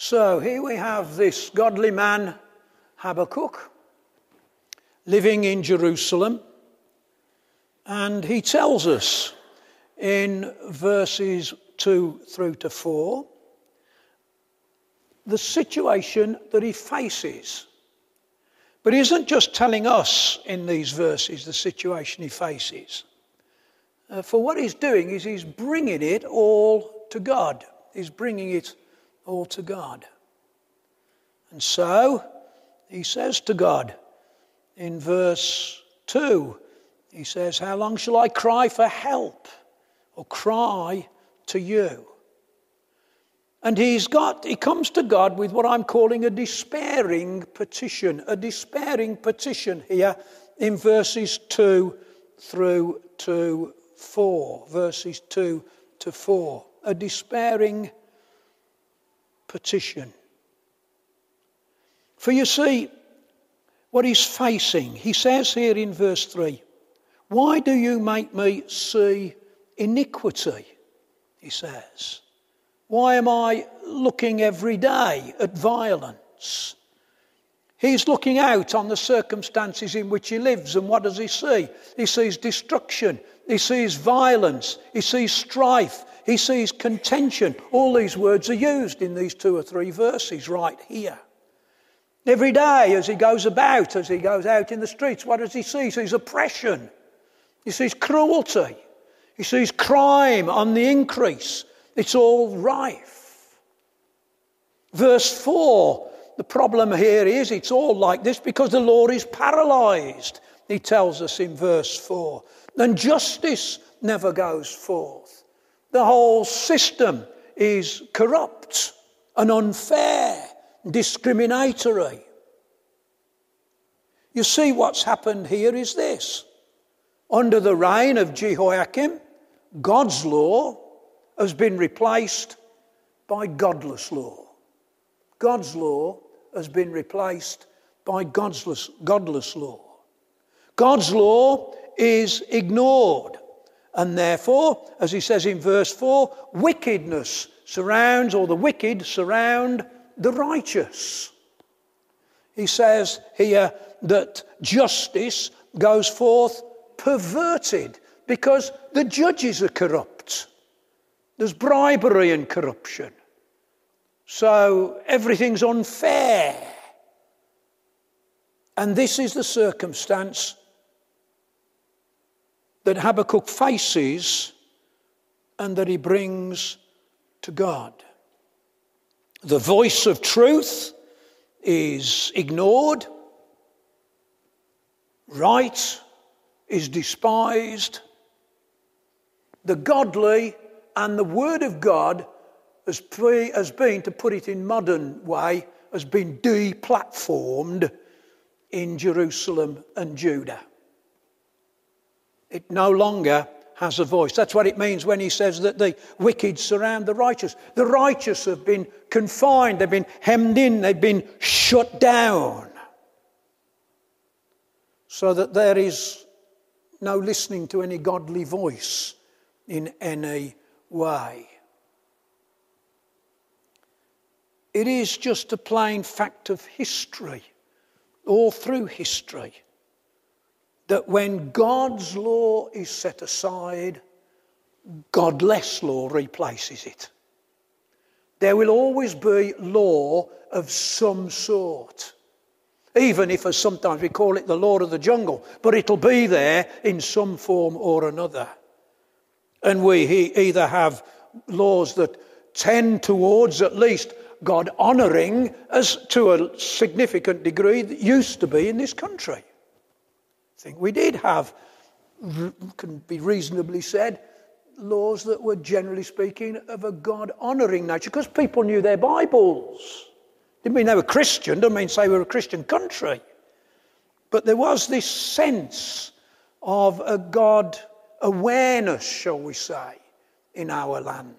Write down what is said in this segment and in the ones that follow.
So here we have this godly man, Habakkuk, living in Jerusalem. And he tells us in verses 2 through to 4 the situation that he faces. But he isn't just telling us in these verses the situation he faces. For what he's doing is he's bringing it all to God. He's bringing it all to God. And so he says to God in verse 2, he says, "How long shall I cry for help or cry to you?" And he comes to God with what I'm calling a despairing petition here in verses 2 through to 4. Verses 2 to 4. A despairing petition. For you see, what he's facing, he says here in verse 3, "Why do you make me see iniquity?" he says. "Why am I looking every day at violence?" He's looking out on the circumstances in which he lives, and what does he see? He sees destruction, he sees violence, he sees strife, he sees contention. All these words are used in these 2 or 3 verses right here. Every day as he goes about, as he goes out in the streets, what does he see? He sees oppression, he sees cruelty, he sees crime on the increase. It's all rife. Verse 4, the problem here is it's all like this because the Lord is paralysed, he tells us in verse 4. And justice never goes forth. The whole system is corrupt and unfair, discriminatory. You see, what's happened here is this. Under the reign of Jehoiakim, God's law has been replaced by godless law. God's law has been replaced by godless law. God's law is ignored. And therefore, as he says in verse 4, wickedness surrounds, or the wicked surround the righteous. He says here that justice goes forth perverted because the judges are corrupt. There's bribery and corruption. So everything's unfair. And this is the circumstance that Habakkuk faces and that he brings to God. The voice of truth is ignored. Right is despised. The godly and the word of God has been, to put it in modern way, has been deplatformed in Jerusalem and Judah. It no longer has a voice. That's what it means when he says that the wicked surround the righteous. The righteous have been confined, they've been hemmed in, they've been shut down. So that there is no listening to any godly voice in any way. It is just a plain fact of history, all through history, that when God's law is set aside, godless law replaces it. There will always be law of some sort, even if, as sometimes we call it, the law of the jungle, but it'll be there in some form or another. And we either have laws that tend towards at least God honouring, as to a significant degree that used to be in this country. I think we did have, can be reasonably said, laws that were generally speaking of a God honouring nature, because people knew their Bibles. Didn't mean they were Christian, doesn't mean say we're a Christian country. But there was this sense of a God awareness, shall we say, in our land.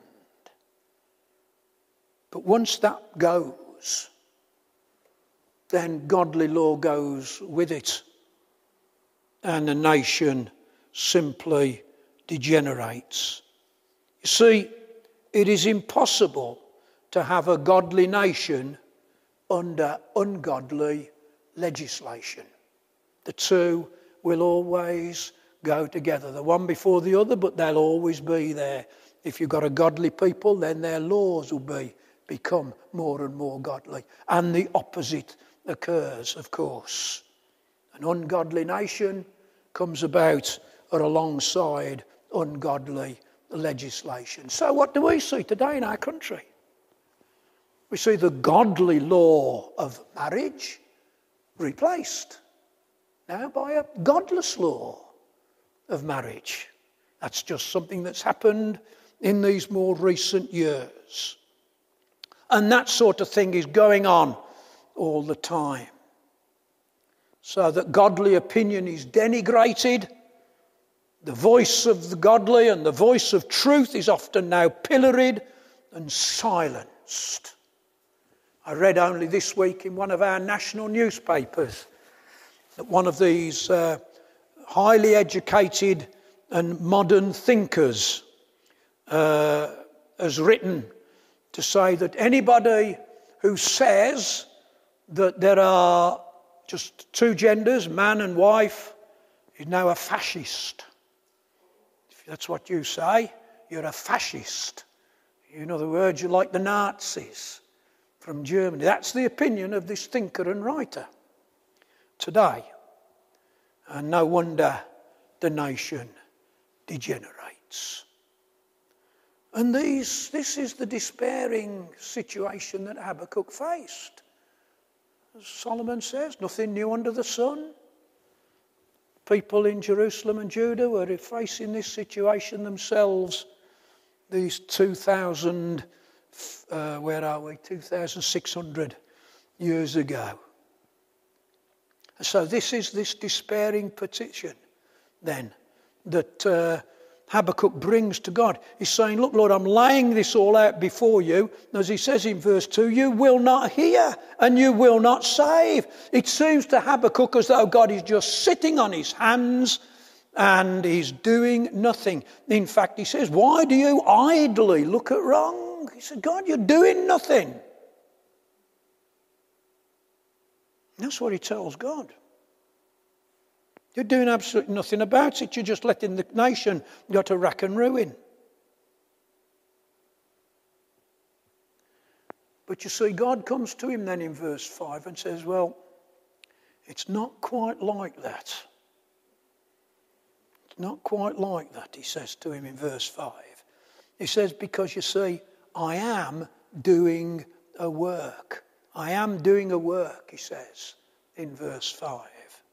But once that goes, then godly law goes with it, and the nation simply degenerates. You see, it is impossible to have a godly nation under ungodly legislation. The two will always go together. The one before the other, but they'll always be there. If you've got a godly people, then their laws will become more and more godly. And the opposite occurs, of course. An ungodly nation comes about or alongside ungodly legislation. So what do we see today in our country? We see the godly law of marriage replaced now by a godless law of marriage. That's just something that's happened in these more recent years. And that sort of thing is going on all the time. So that godly opinion is denigrated. The voice of the godly and the voice of truth is often now pilloried and silenced. I read only this week in one of our national newspapers that one of these highly educated and modern thinkers has written to say that anybody who says that there are just two genders, man and wife, is now a fascist. If that's what you say, you're a fascist. In other words, you're like the Nazis from Germany. That's the opinion of this thinker and writer today. And no wonder the nation degenerates. And this is the despairing situation that Habakkuk faced. As Solomon says, nothing new under the sun. People in Jerusalem and Judah were facing this situation themselves. These 2,600 years ago. So this is this despairing petition then that Habakkuk brings to God. He's saying, look, Lord, I'm laying this all out before you. As he says in verse 2, you will not hear and you will not save. It seems to Habakkuk as though God is just sitting on his hands and he's doing nothing. In fact, he says, why do you idly look at wrong? He said, God, you're doing nothing. And that's what he tells God. You're doing absolutely nothing about it. You're just letting the nation go to rack and ruin. But you see, God comes to him then in verse 5 and says, well, it's not quite like that. It's not quite like that, he says to him in verse 5. He says, because you see, I am doing a work. I am doing a work, he says in verse 5.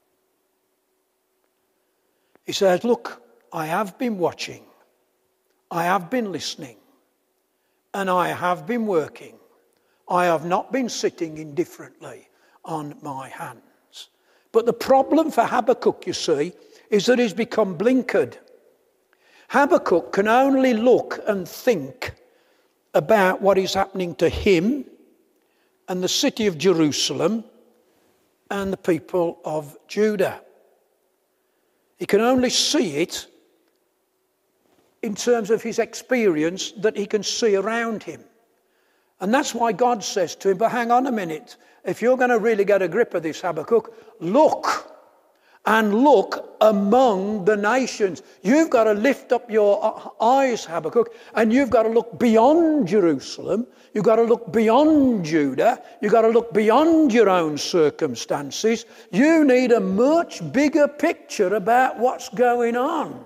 He says, look, I have been watching, I have been listening, and I have been working. I have not been sitting indifferently on my hands. But the problem for Habakkuk, you see, is that he's become blinkered. Habakkuk can only look and think about what is happening to him and the city of Jerusalem and the people of Judah. He can only see it in terms of his experience that he can see around him. And that's why God says to him, but hang on a minute, if you're going to really get a grip of this, Habakkuk, look among the nations. You've got to lift up your eyes, Habakkuk, and you've got to look beyond Jerusalem. You've got to look beyond Judah. You've got to look beyond your own circumstances. You need a much bigger picture about what's going on.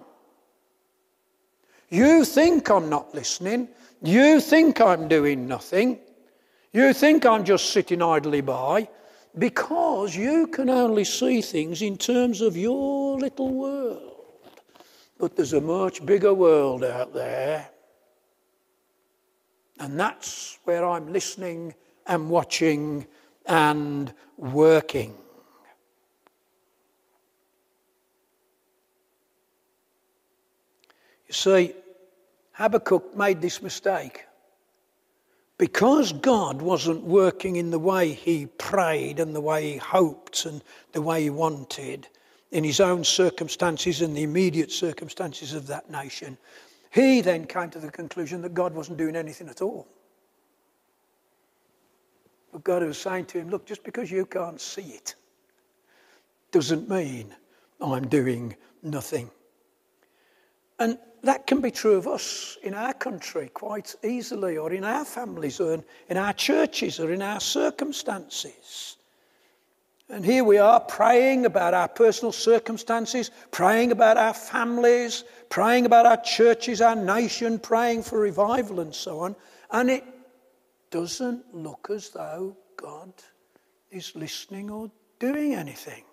You think I'm not listening. You think I'm doing nothing. You think I'm just sitting idly by. Because you can only see things in terms of your little world. But there's a much bigger world out there. And that's where I'm listening and watching and working. You see, Habakkuk made this mistake. Because God wasn't working in the way he prayed and the way he hoped and the way he wanted in his own circumstances and the immediate circumstances of that nation, he then came to the conclusion that God wasn't doing anything at all. But God was saying to him, look, just because you can't see it doesn't mean I'm doing nothing. And that can be true of us in our country quite easily, or in our families, or in our churches, or in our circumstances. And here we are praying about our personal circumstances, praying about our families, praying about our churches, our nation, praying for revival and so on. And it doesn't look as though God is listening or doing anything.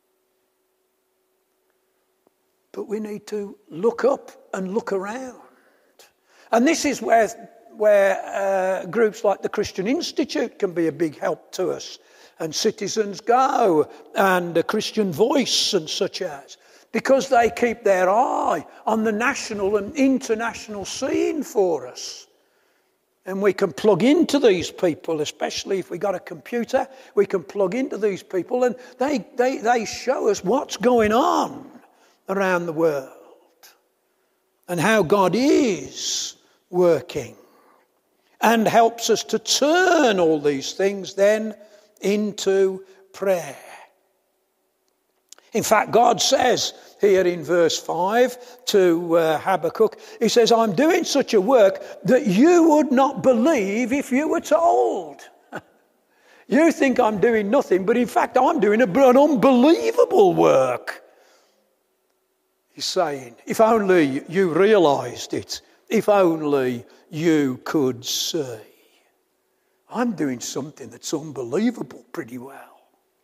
But we need to look up and look around. And this is where groups like the Christian Institute can be a big help to us. And Citizens Go and the Christian Voice and such as. Because they keep their eye on the national and international scene for us. And we can plug into these people, especially if we got a computer, we can plug into these people and they show us what's going on around the world and how God is working, and helps us to turn all these things then into prayer. In fact, God says here in verse 5 to Habakkuk, he says, I'm doing such a work that you would not believe if you were told. You think I'm doing nothing, but in fact I'm doing an unbelievable work. He's saying, if only you realised it, if only you could see. I'm doing something that's unbelievable pretty well.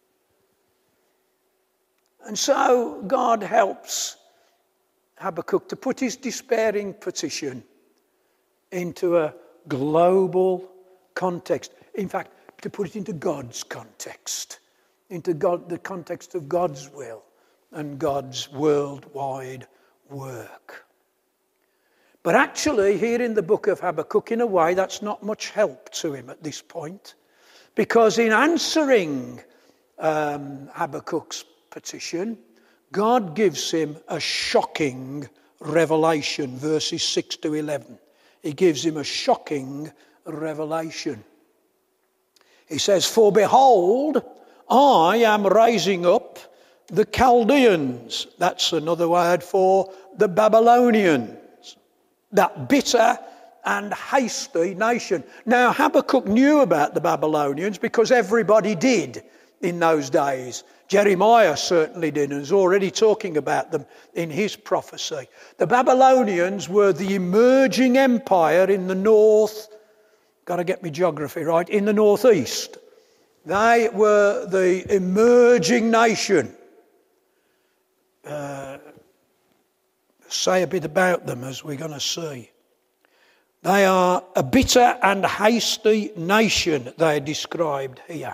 And so God helps Habakkuk to put his despairing petition into a global context. In fact, to put it into God's context, into the context of God's will and God's worldwide work. But actually, here in the book of Habakkuk, in a way, that's not much help to him at this point. Because in answering Habakkuk's petition, God gives him a shocking revelation, verses 6 to 11. He gives him a shocking revelation. He says, for behold, I am raising up the Chaldeans. That's another word for the Babylonians. That bitter and hasty nation. Now, Habakkuk knew about the Babylonians because everybody did in those days. Jeremiah certainly did and is already talking about them in his prophecy. The Babylonians were the emerging empire in the north. Got to get my geography right. In the northeast. They were the emerging nation. Say a bit about them as we're going to see. They are a bitter and hasty nation, they are described here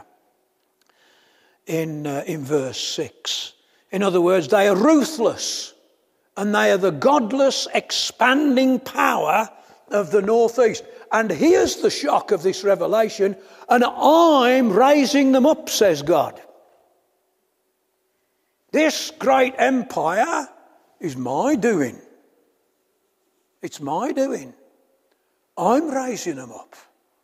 in verse 6. In other words, they are ruthless and they are the godless expanding power of the northeast. And here's the shock of this revelation, and I'm raising them up, says God. This great empire is my doing. It's my doing. I'm raising them up.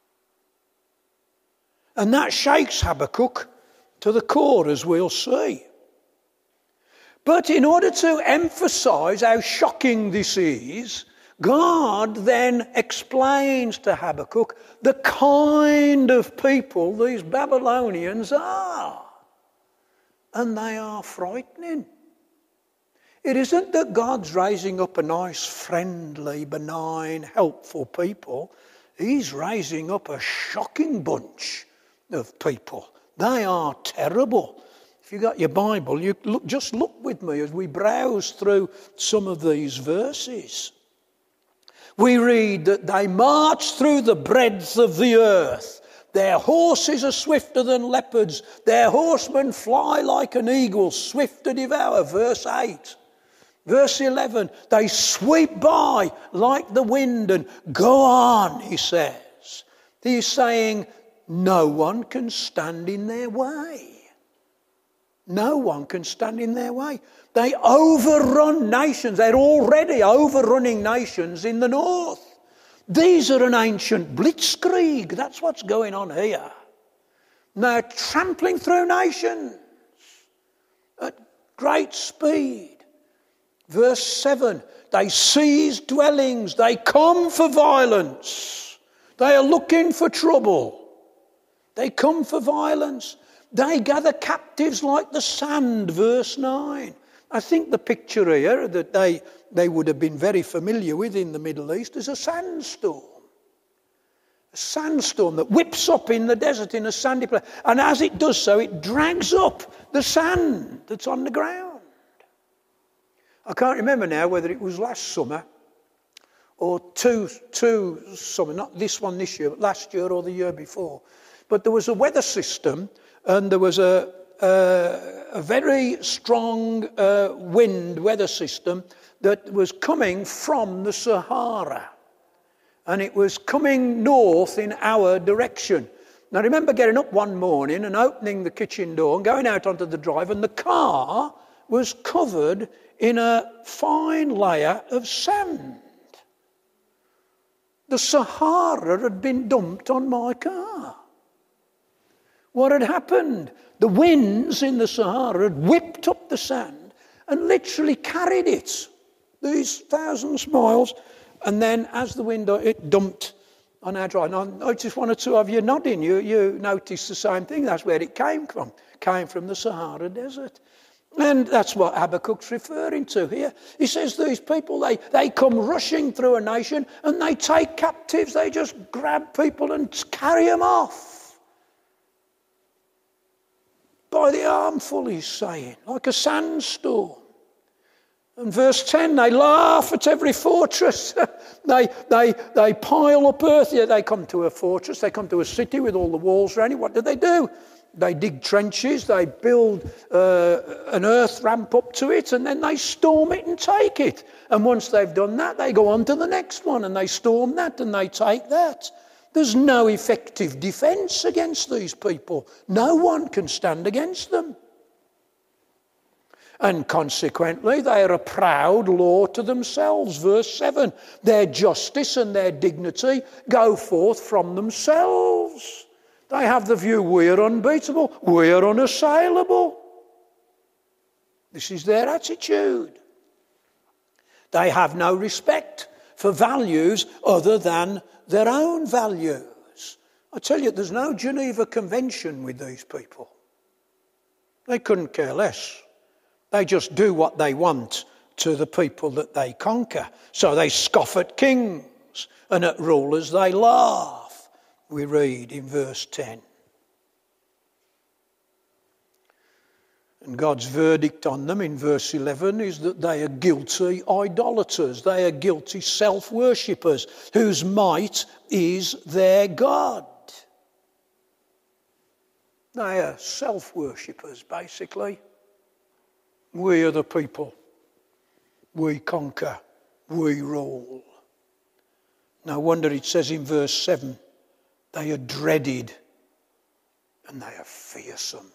And that shakes Habakkuk to the core, as we'll see. But in order to emphasise how shocking this is, God then explains to Habakkuk the kind of people these Babylonians are. And they are frightening. It isn't that God's raising up a nice, friendly, benign, helpful people. He's raising up a shocking bunch of people. They are terrible. If you've got your Bible, just look with me as we browse through some of these verses. We read that they march through the breadth of the earth. Their horses are swifter than leopards. Their horsemen fly like an eagle, swift to devour. Verse 8. Verse 11. They sweep by like the wind and go on, he says. He's saying no one can stand in their way. No one can stand in their way. They overrun nations. They're already overrunning nations in the north. These are an ancient blitzkrieg. That's what's going on here. They're trampling through nations at great speed. Verse 7, they seize dwellings, they come for violence. They are looking for trouble. They come for violence. They gather captives like the sand, verse 9. I think the picture here that they would have been very familiar with in the Middle East is a sandstorm. A sandstorm that whips up in the desert in a sandy place. And as it does so, it drags up the sand that's on the ground. I can't remember now whether it was last summer or two summer, not this one this year, but last year or the year before. But there was a weather system and there was a very strong wind weather system that was coming from the Sahara. And it was coming north in our direction. Now I remember getting up one morning and opening the kitchen door and going out onto the drive, and the car was covered in a fine layer of sand. The Sahara had been dumped on my car. What had happened? The winds in the Sahara had whipped up the sand and literally carried it these thousands of miles. And then as the wind, it dumped on our drive. And I noticed one or two of you nodding. You noticed the same thing. That's where it came from. Came from the Sahara Desert. And that's what Habakkuk's referring to here. He says these people, they come rushing through a nation and they take captives. They just grab people and carry them off. By the armful, he's saying, like a sandstorm. And verse 10, they laugh at every fortress. they pile up earth. Yeah, they come to a fortress. They come to a city with all the walls around it. What do? They dig trenches. They build an earth ramp up to it. And then they storm it and take it. And once they've done that, they go on to the next one. And they storm that and they take that. There's no effective defence against these people. No one can stand against them. And consequently, they are a proud law to themselves. Verse 7, their justice and their dignity go forth from themselves. They have the view, we are unbeatable, we are unassailable. This is their attitude. They have no respect for values other than their own values. I tell you, there's no Geneva Convention with these people. They couldn't care less. They just do what they want to the people that they conquer. So they scoff at kings, and at rulers they laugh. We read in verse 10. And God's verdict on them in verse 11 is that they are guilty idolaters. They are guilty self-worshippers whose might is their God. They are self-worshippers, basically. We are the people. We conquer. We rule. No wonder it says in verse 7, they are dreaded and they are fearsome.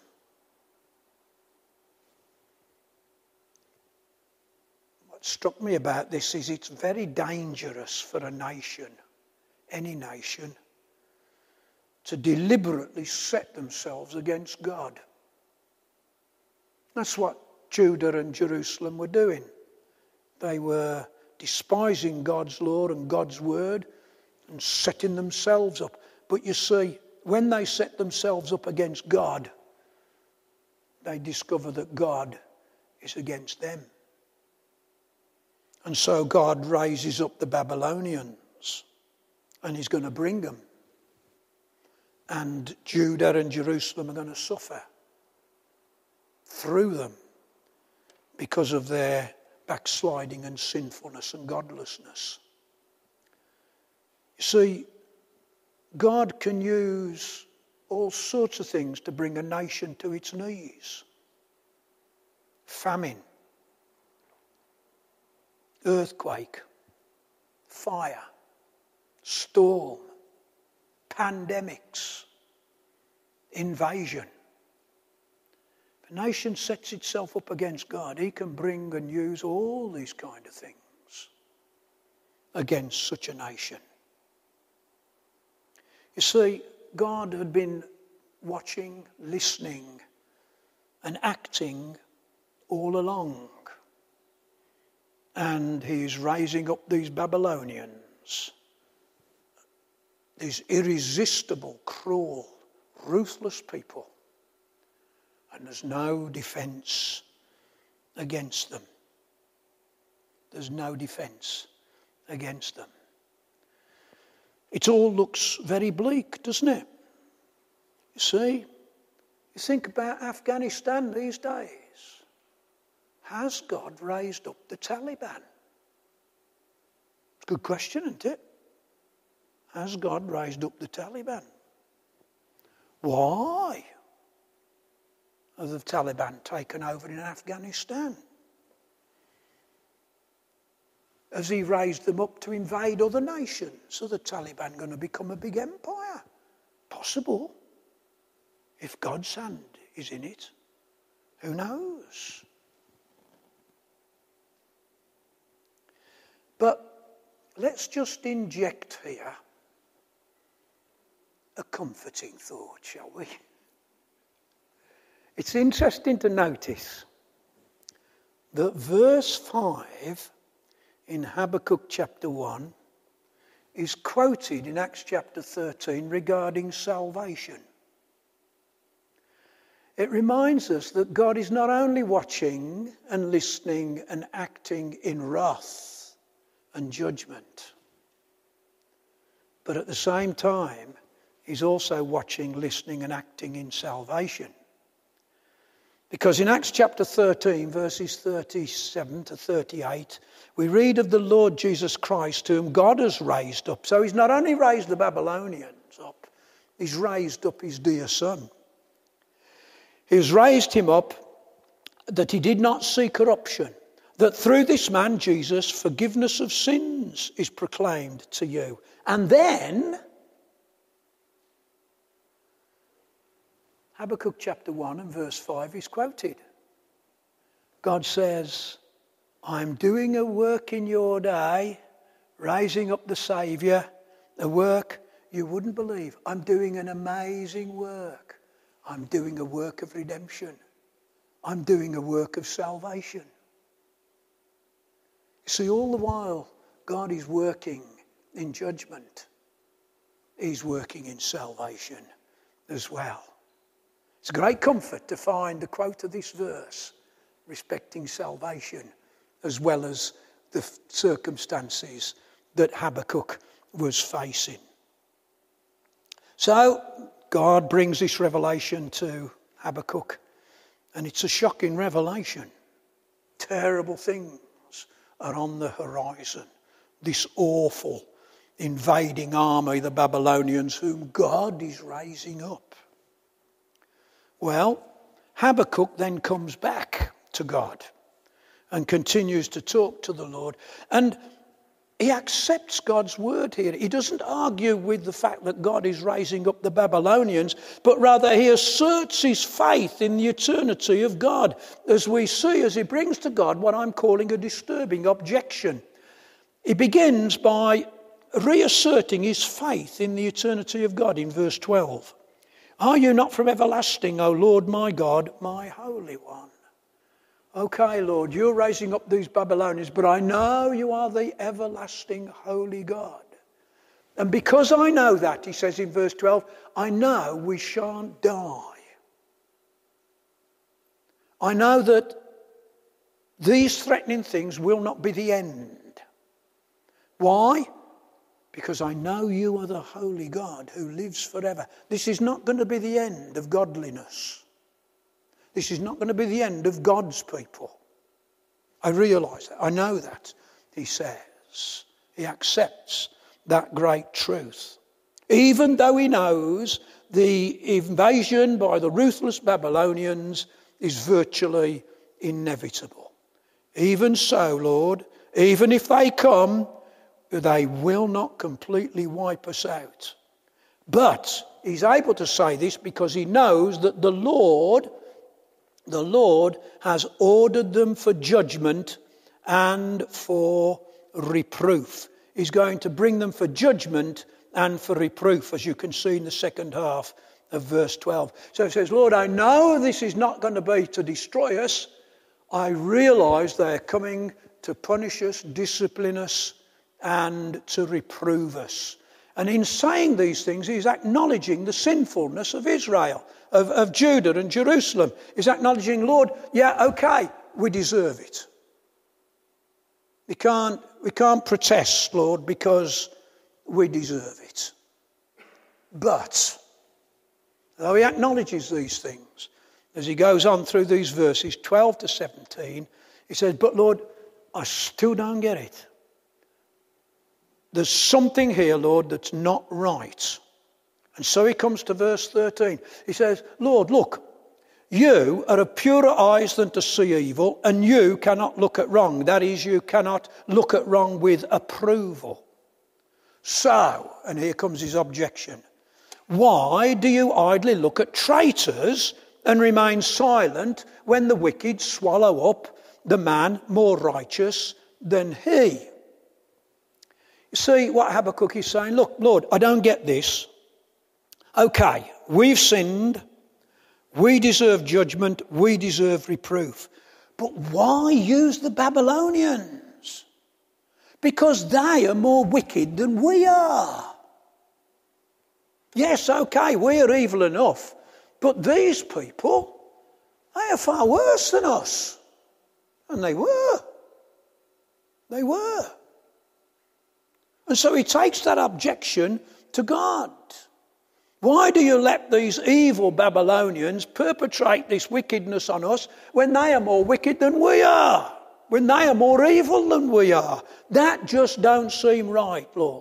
What struck me about this is it's very dangerous for a nation, any nation, to deliberately set themselves against God. That's what Judah and Jerusalem were doing. They were despising God's law and God's word and setting themselves up. But you see, when they set themselves up against God, they discover that God is against them. And so God raises up the Babylonians and he's going to bring them. And Judah and Jerusalem are going to suffer through them because of their backsliding and sinfulness and godlessness. You see, God can use all sorts of things to bring a nation to its knees. Famine, earthquake, fire, storm, pandemics, invasion. If a nation sets itself up against God, he can bring and use all these kind of things against such a nation. You see, God had been watching, listening, and acting all along. And he's raising up these Babylonians, these irresistible, cruel, ruthless people. And there's no defence against them. There's no defence against them. It all looks very bleak, doesn't it? You see, you think about Afghanistan these days. Has God raised up the Taliban? It's a good question, isn't it? Has God raised up the Taliban? Why have the Taliban taken over in Afghanistan? Has he raised them up to invade other nations? Are the Taliban going to become a big empire? Possible. If God's hand is in it, who knows? But let's just inject here a comforting thought, shall we? It's interesting to notice that verse 5 in Habakkuk chapter 1 is quoted in Acts chapter 13 regarding salvation. It reminds us that God is not only watching and listening and acting in wrath and judgment, but at the same time, he's also watching, listening and acting in salvation. Because in Acts chapter 13, verses 37 to 38, we read of the Lord Jesus Christ, whom God has raised up. So he's not only raised the Babylonians up, he's raised up his dear Son. He has raised him up that he did not see corruption, that through this man, Jesus, forgiveness of sins is proclaimed to you. And then Habakkuk chapter 1 and verse 5 is quoted. God says, I'm doing a work in your day, raising up the Saviour, a work you wouldn't believe. I'm doing an amazing work. I'm doing a work of redemption. I'm doing a work of salvation. You see, all the while God is working in judgment, he's working in salvation as well. It's a great comfort to find the quote of this verse respecting salvation as well as the circumstances that Habakkuk was facing. So God brings this revelation to Habakkuk, and it's a shocking revelation. Terrible things are on the horizon. This awful invading army, the Babylonians, whom God is raising up. Well, Habakkuk then comes back to God and continues to talk to the Lord. And he accepts God's word here. He doesn't argue with the fact that God is raising up the Babylonians, but rather he asserts his faith in the eternity of God, as we see as he brings to God what I'm calling a disturbing objection. He begins by reasserting his faith in the eternity of God in verse 12. Are you not from everlasting, O Lord my God, my Holy One? Okay, Lord, you're raising up these Babylonians, but I know you are the everlasting holy God. And because I know that, he says in verse 12, I know we shan't die. I know that these threatening things will not be the end. Why? Because I know you are the holy God who lives forever. This is not going to be the end of godliness. This is not going to be the end of God's people. I realise that. I know that, he says. He accepts that great truth. Even though he knows the invasion by the ruthless Babylonians is virtually inevitable. Even so, Lord, even if they come, they will not completely wipe us out. But he's able to say this because he knows that the Lord has ordered them for judgment and for reproof. He's going to bring them for judgment and for reproof, as you can see in the second half of verse 12. So it says, Lord, I know this is not going to be to destroy us. I realise they're coming to punish us, discipline us, and to reprove us. And in saying these things, he's acknowledging the sinfulness of Israel, of Judah and Jerusalem. He's acknowledging, Lord, yeah, okay, we deserve it. We can't protest, Lord, because we deserve it. But, though he acknowledges these things, as he goes on through these verses, 12 to 17, he says, but Lord, I still don't get it. There's something here, Lord, that's not right. And so he comes to verse 13. He says, Lord, look, you are of purer eyes than to see evil, and you cannot look at wrong. That is, you cannot look at wrong with approval. So, and here comes his objection, why do you idly look at traitors and remain silent when the wicked swallow up the man more righteous than he? You see what Habakkuk is saying? Look, Lord, I don't get this. Okay, we've sinned. We deserve judgment. We deserve reproof. But why use the Babylonians? Because they are more wicked than we are. Yes, okay, we are evil enough. But these people, they are far worse than us. And they were. They were. And so he takes that objection to God. Why do you let these evil Babylonians perpetrate this wickedness on us when they are more wicked than we are? When they are more evil than we are? That just don't seem right, Lord.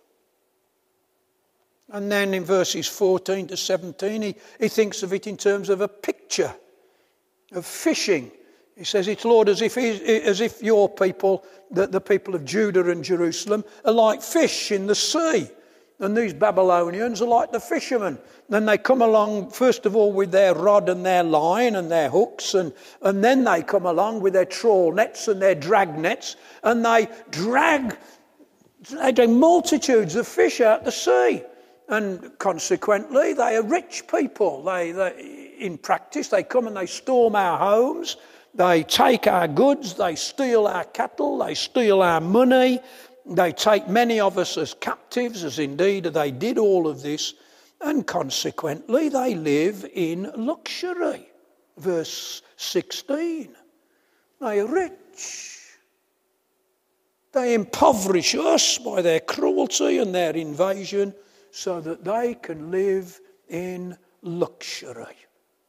And then in verses 14 to 17, he thinks of it in terms of a picture of fishing. He says it's, Lord, as if your people, the people of Judah and Jerusalem, are like fish in the sea. And these Babylonians are like the fishermen. Then they come along, first of all, with their rod and their line and their hooks, and then they come along with their trawl nets and their drag nets, and they drag multitudes of fish out the sea. And consequently, they are rich people. They in practice, they come and they storm our homes, they take our goods, they steal our cattle, they steal our money. They take many of us as captives, as indeed they did all of this, and consequently they live in luxury. Verse 16, they are rich. They impoverish us by their cruelty and their invasion so that they can live in luxury.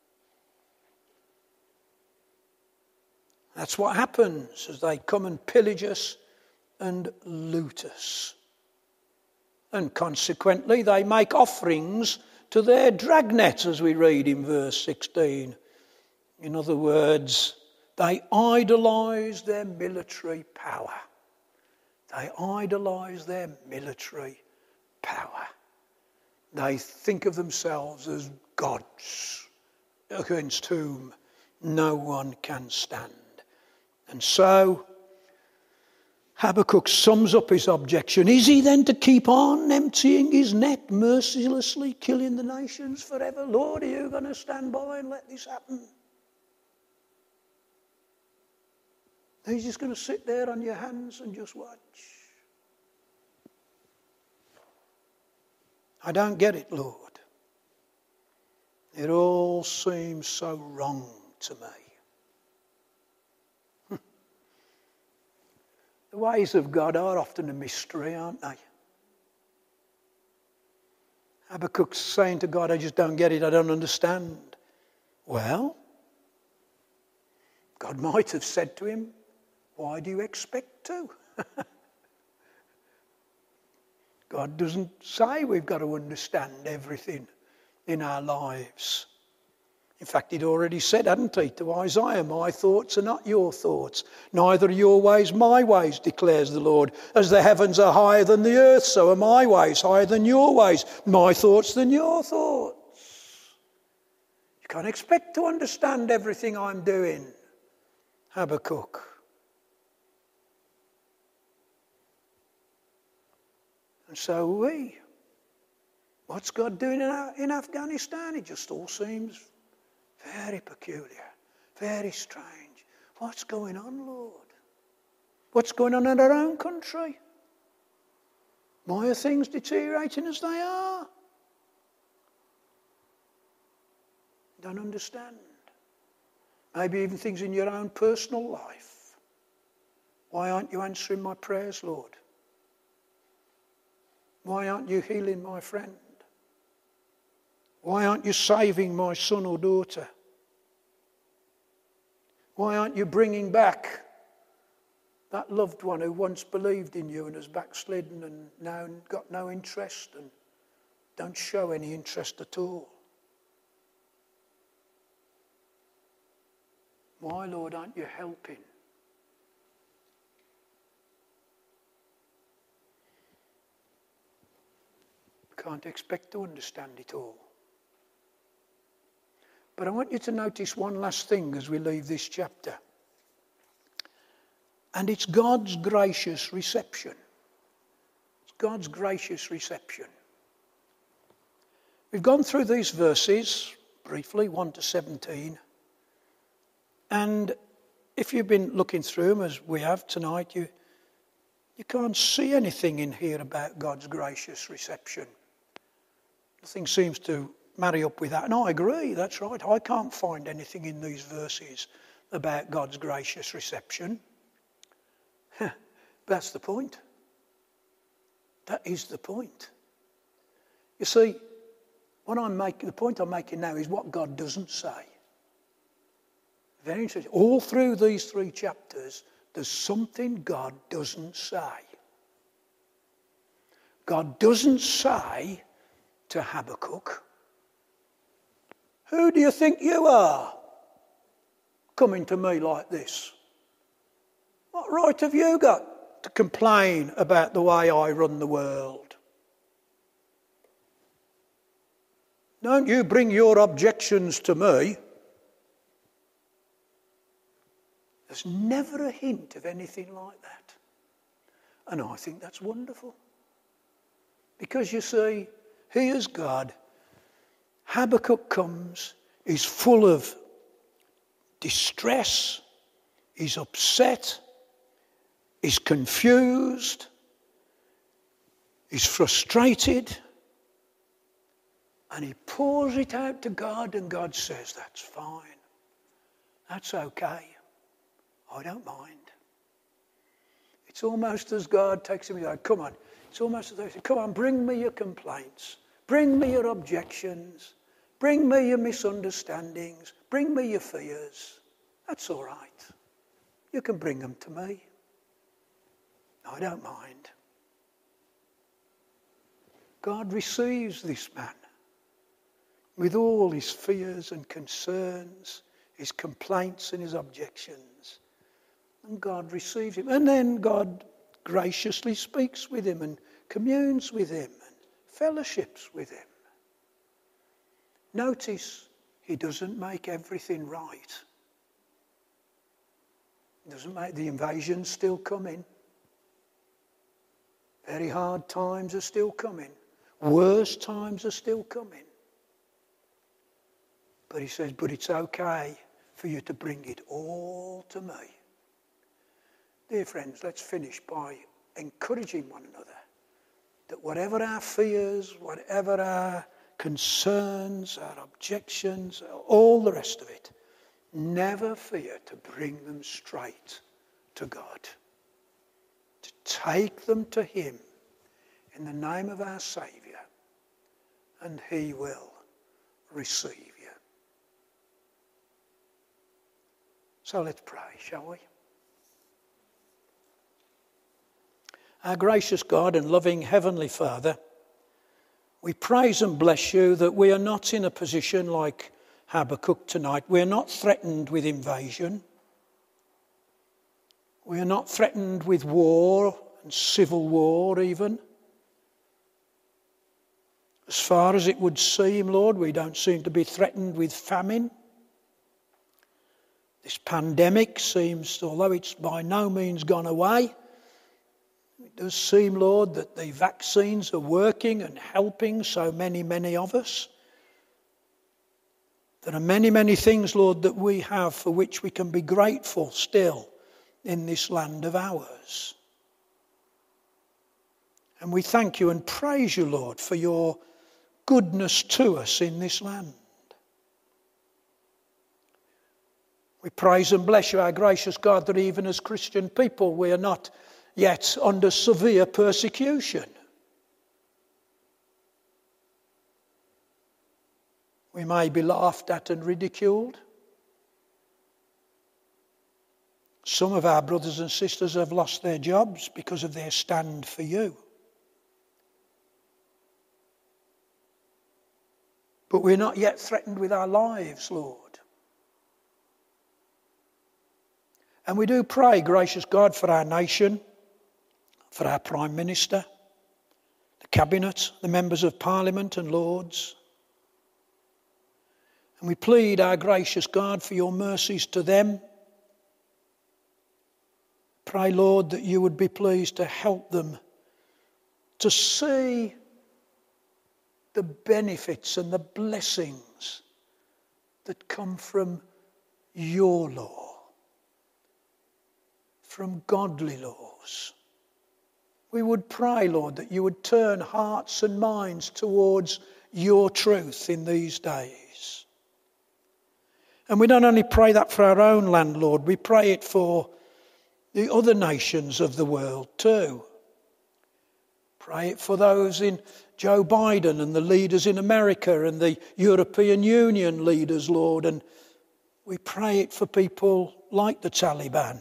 That's what happens as they come and pillage us and loot us. And consequently, they make offerings to their dragnet, as we read in verse 16. In other words, they idolise their military power. They idolise their military power. They think of themselves as gods against whom no one can stand. And so Habakkuk sums up his objection. Is he then to keep on emptying his net, mercilessly killing the nations forever? Lord, are you going to stand by and let this happen? Are you just going to sit there on your hands and just watch? I don't get it, Lord. It all seems so wrong to me. The ways of God are often a mystery, aren't they? Habakkuk's saying to God, I just don't get it, I don't understand. Well, God might have said to him, why do you expect to? God doesn't say we've got to understand everything in our lives. In fact, he'd already said, hadn't he, to Isaiah, my thoughts are not your thoughts, neither are your ways my ways, declares the Lord. As the heavens are higher than the earth, so are my ways higher than your ways, my thoughts than your thoughts. You can't expect to understand everything I'm doing, Habakkuk. And so we. What's God doing in Afghanistan? It just all seems very peculiar, very strange. What's going on, Lord? What's going on in our own country? Why are things deteriorating as they are? Don't understand. Maybe even things in your own personal life. Why aren't you answering my prayers, Lord? Why aren't you healing my friend? Why aren't you saving my son or daughter? Why aren't you bringing back that loved one who once believed in you and has backslidden and now got no interest and don't show any interest at all? Why, Lord, aren't you helping? Can't expect to understand it all. But I want you to notice one last thing as we leave this chapter. And it's God's gracious reception. It's God's gracious reception. We've gone through these verses briefly, 1 to 17. And if you've been looking through them as we have tonight, you can't see anything in here about God's gracious reception. Nothing seems to marry up with that. And I agree, that's right. I can't find anything in these verses about God's gracious reception. That's the point. That is the point. You see, the point I'm making now is what God doesn't say. Very interesting. All through these 3 chapters, there's something God doesn't say. God doesn't say to Habakkuk, "Who do you think you are, coming to me like this? What right have you got to complain about the way I run the world? Don't you bring your objections to me." There's never a hint of anything like that. And I think that's wonderful. Because you see, here's God. Habakkuk comes, he's full of distress, he's upset, he's confused, he's frustrated, and he pours it out to God, and God says, "That's fine. That's okay. I don't mind." It's almost as God takes him and goes, "Come on." It's almost as though he says, "Come on, bring me your complaints. Bring me your objections. Bring me your misunderstandings. Bring me your fears. That's all right. You can bring them to me. I don't mind." God receives this man with all his fears and concerns, his complaints and his objections. And God receives him. And then God graciously speaks with him and communes with him and fellowships with him. Notice, he doesn't make everything right. He doesn't make the invasions still coming. Very hard times are still coming. Worse times are still coming. But he says, "But it's okay for you to bring it all to me." Dear friends, let's finish by encouraging one another that whatever our fears, whatever our concerns, our objections, all the rest of it, never fear to bring them straight to God. To take them to him in the name of our Saviour, and he will receive you. So let's pray, shall we? Our gracious God and loving Heavenly Father, we praise and bless you that we are not in a position like Habakkuk tonight. We are not threatened with invasion. We are not threatened with war and civil war even. As far as it would seem, Lord, we don't seem to be threatened with famine. This pandemic seems, although it's by no means gone away, It does seem, Lord, that the vaccines are working and helping so many of us. There are many things, Lord, that we have for which we can be grateful still in this land of ours. And we thank you and praise you, Lord, for your goodness to us in this land. We praise and bless you, our gracious God, that even as Christian people we are not yet under severe persecution. We may be laughed at and ridiculed. Some of our brothers and sisters have lost their jobs because of their stand for you. But we're not yet threatened with our lives, Lord. And we do pray, gracious God, for our nation, for our Prime Minister, the Cabinet, the members of Parliament and Lords. And we plead, our gracious God, for your mercies to them. Pray, Lord, that you would be pleased to help them to see the benefits and the blessings that come from your law, from godly laws. We would pray, Lord, that you would turn hearts and minds towards your truth in these days. And we don't only pray that for our own land, Lord, we pray it for the other nations of the world too. Pray it for those in Joe Biden and the leaders in America and the European Union leaders, Lord. And we pray it for people like the Taliban,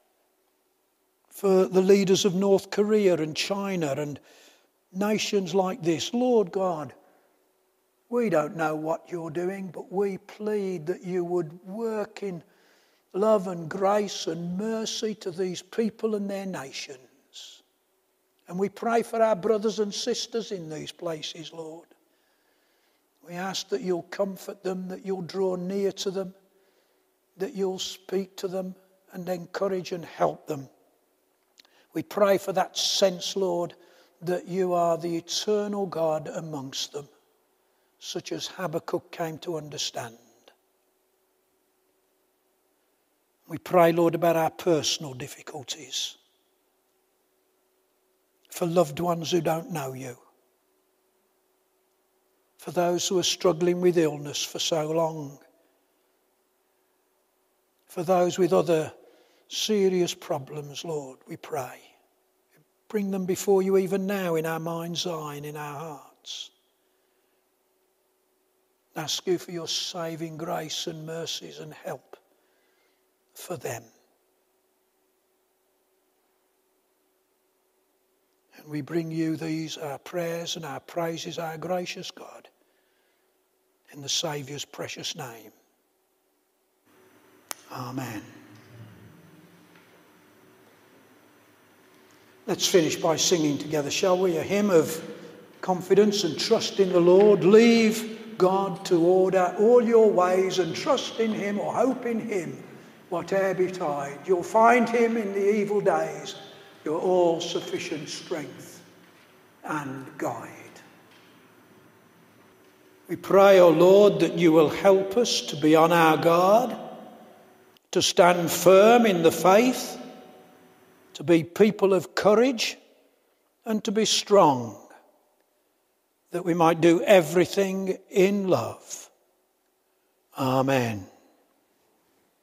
for the leaders of North Korea and China and nations like this. Lord God, we don't know what you're doing, but we plead that you would work in love and grace and mercy to these people and their nations. And we pray for our brothers and sisters in these places, Lord. We ask that you'll comfort them, that you'll draw near to them, that you'll speak to them and encourage and help them. We pray for that sense, Lord, that you are the eternal God amongst them, such as Habakkuk came to understand. We pray, Lord, about our personal difficulties, for loved ones who don't know you, for those who are struggling with illness for so long, for those with other serious problems, Lord, we pray. Bring them before you even now in our mind's eye and in our hearts. Ask you for your saving grace and mercies and help for them. And we bring you these, our prayers and our praises, our gracious God, in the Saviour's precious name. Amen. Let's finish by singing together, shall we? A hymn of confidence and trust in the Lord. Leave God to order all your ways and trust in him or hope in him, whate'er betide. You'll find him in the evil days, your all-sufficient strength and guide. We pray, O Lord, that you will help us to be on our guard, to stand firm in the faith, to be people of courage and to be strong, that we might do everything in love. Amen.